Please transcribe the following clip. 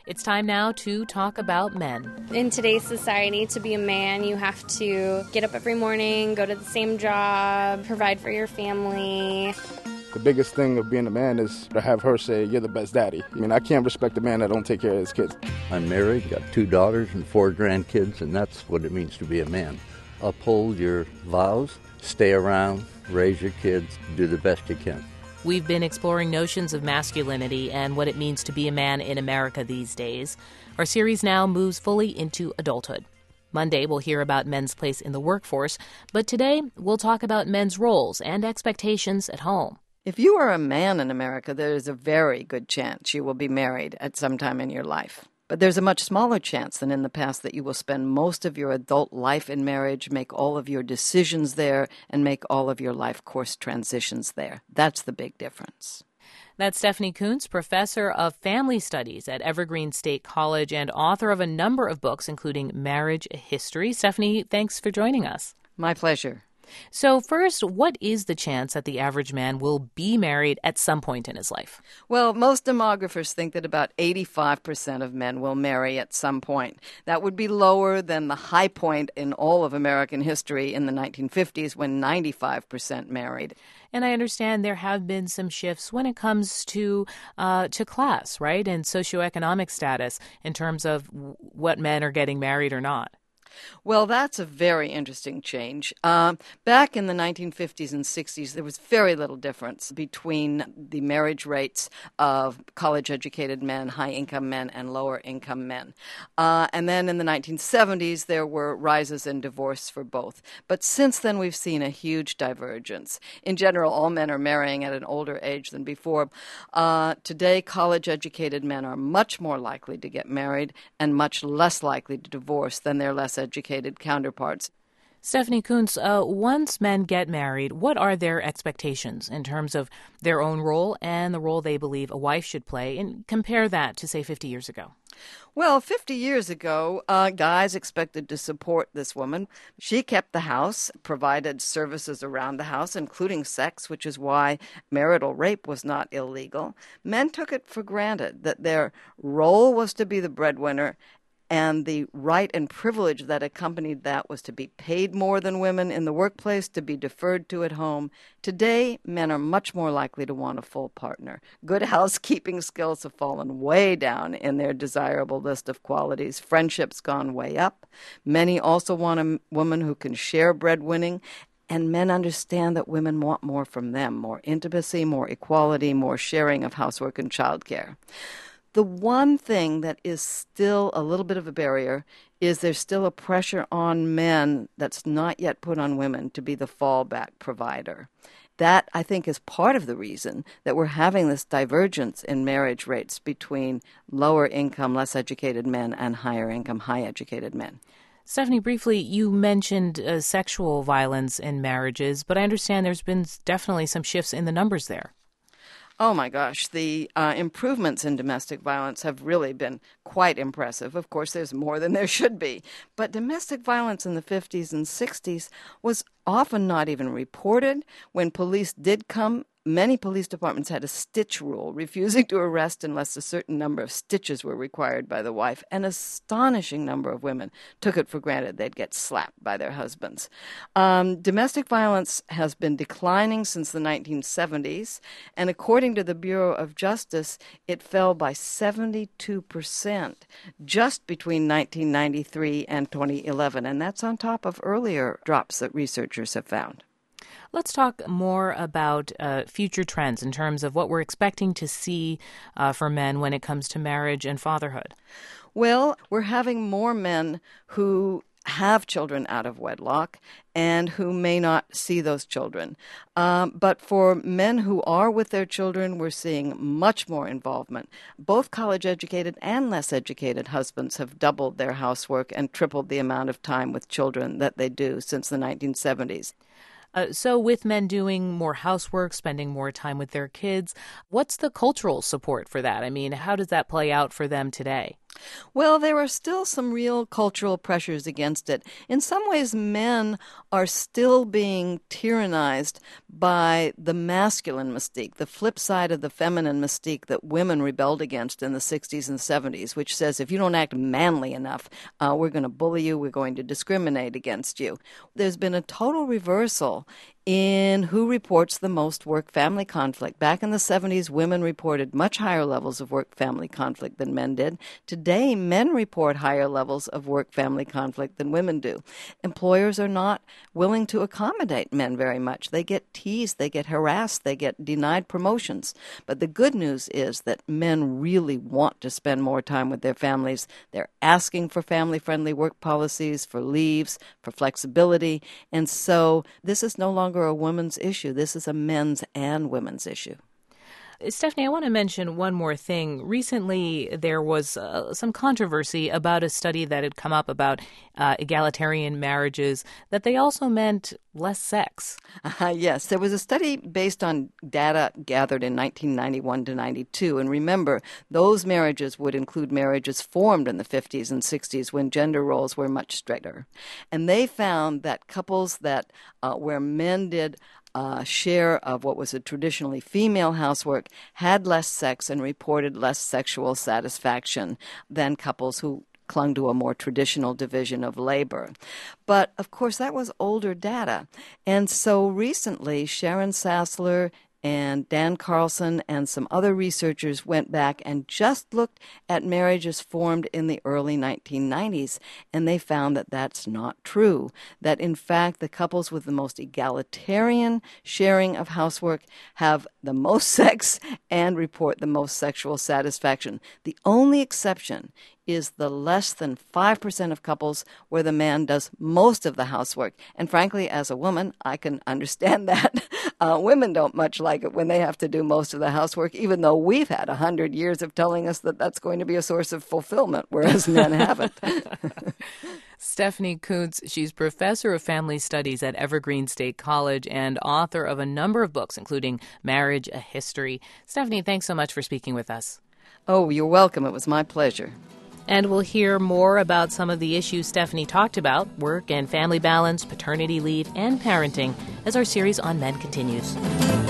It's time now to talk about men. In today's society, to be a man, you have to get up every morning, go to the same job, provide for your family. The biggest thing of being a man is to have her say, "You're the best daddy." I mean, I can't respect a man that don't take care of his kids. I'm married, got 2 daughters and 4 grandkids, and that's what it means to be a man. Uphold your vows, stay around, raise your kids, do the best you can. We've been exploring notions of masculinity and what it means to be a man in America these days. Our series now moves fully into adulthood. Monday, we'll hear about men's place in the workforce, but today we'll talk about men's roles and expectations at home. If you are a man in America, there is a very good chance you will be married at some time in your life. But there's a much smaller chance than in the past that you will spend most of your adult life in marriage, make all of your decisions there, and make all of your life course transitions there. That's the big difference. That's Stephanie Coontz, professor of family studies at Evergreen State College and author of a number of books, including Marriage: A History. Stephanie, thanks for joining us. My pleasure. So first, what is the chance that the average man will be married at some point in his life? Well, most demographers think that about 85% of men will marry at some point. That would be lower than the high point in all of American history in the 1950s when 95% married. And I understand there have been some shifts when it comes to class, right, and socioeconomic status in terms of what men are getting married or not. Well, that's a very interesting change. Back in the 1950s and 60s, there was very little difference between the marriage rates of college-educated men, high-income men, and lower-income men. And then in the 1970s, there were rises in divorce for both. But since then, we've seen a huge divergence. In general, all men are marrying at an older age than before. Today, college-educated men are much more likely to get married and much less likely to divorce than their less educated counterparts. Stephanie Coontz, once men get married, what are their expectations in terms of their own role and the role they believe a wife should play? And compare that to, say, 50 years ago. Well, 50 years ago, guys expected to support this woman. She kept the house, provided services around the house, including sex, which is why marital rape was not illegal. Men took it for granted that their role was to be the breadwinner, and the right and privilege that accompanied that was to be paid more than women in the workplace, to be deferred to at home. Today, men are much more likely to want a full partner. Good housekeeping skills have fallen way down in their desirable list of qualities. Friendship's gone way up. Many also want a woman who can share breadwinning. And men understand that women want more from them, more intimacy, more equality, more sharing of housework and childcare. The one thing that is still a little bit of a barrier is there's still a pressure on men that's not yet put on women to be the fallback provider. That, I think, is part of the reason that we're having this divergence in marriage rates between lower income, less educated men and higher income, high educated men. Stephanie, briefly, you mentioned sexual violence in marriages, but I understand there's been definitely some shifts in the numbers there. Oh, my gosh. The improvements in domestic violence have really been quite impressive. Of course, there's more than there should be. But domestic violence in the 50s and 60s was often not even reported. When police did come, many police departments had a stitch rule, refusing to arrest unless a certain number of stitches were required by the wife. An astonishing number of women took it for granted they'd get slapped by their husbands. Domestic violence has been declining since the 1970s, and according to the Bureau of Justice, it fell by 72% just between 1993 and 2011, and that's on top of earlier drops that researchers have found. Let's talk more about future trends in terms of what we're expecting to see for men when it comes to marriage and fatherhood. Well, we're having more men who have children out of wedlock and who may not see those children. But for men who are with their children, we're seeing much more involvement. Both college-educated and less educated husbands have doubled their housework and tripled the amount of time with children that they do since the 1970s. So with men doing more housework, spending more time with their kids, what's the cultural support for that? I mean, how does that play out for them today? Well, there are still some real cultural pressures against it. In some ways, men are still being tyrannized by the masculine mystique, the flip side of the feminine mystique that women rebelled against in the 60s and 70s, which says if you don't act manly enough, we're going to bully you, we're going to discriminate against you. There's been a total reversal in who reports the most work-family conflict. Back in the 70s, women reported much higher levels of work-family conflict than men did. Today, men report higher levels of work-family conflict than women do. Employers are not willing to accommodate men very much. They get teased, they get harassed, they get denied promotions. But the good news is that men really want to spend more time with their families. They're asking for family-friendly work policies, for leaves, for flexibility. And so this is no longer a woman's issue. This is a men's and women's issue. Stephanie, I want to mention one more thing. Recently, there was some controversy about a study that had come up about egalitarian marriages, that they also meant less sex. Yes, there was a study based on data gathered in 1991 to 92. And remember, those marriages would include marriages formed in the 50s and 60s when gender roles were much stricter. And they found that couples that where men did share of what was a traditionally female housework had less sex and reported less sexual satisfaction than couples who clung to a more traditional division of labor. But, of course, that was older data. And so recently, Sharon Sassler and Dan Carlson and some other researchers went back and just looked at marriages formed in the early 1990s, and they found that that's not true. That, in fact, the couples with the most egalitarian sharing of housework have the most sex and report the most sexual satisfaction. The only exception is the less than 5% of couples where the man does most of the housework. And frankly, as a woman, I can understand that. Women don't much like it when they have to do most of the housework, even though we've had 100 years of telling us that that's going to be a source of fulfillment, whereas men haven't. Stephanie Coontz, she's professor of family studies at Evergreen State College and author of a number of books, including Marriage, A History. Stephanie, thanks so much for speaking with us. Oh, you're welcome. It was my pleasure. And we'll hear more about some of the issues Stephanie talked about, work and family balance, paternity leave, and parenting, as our series on men continues.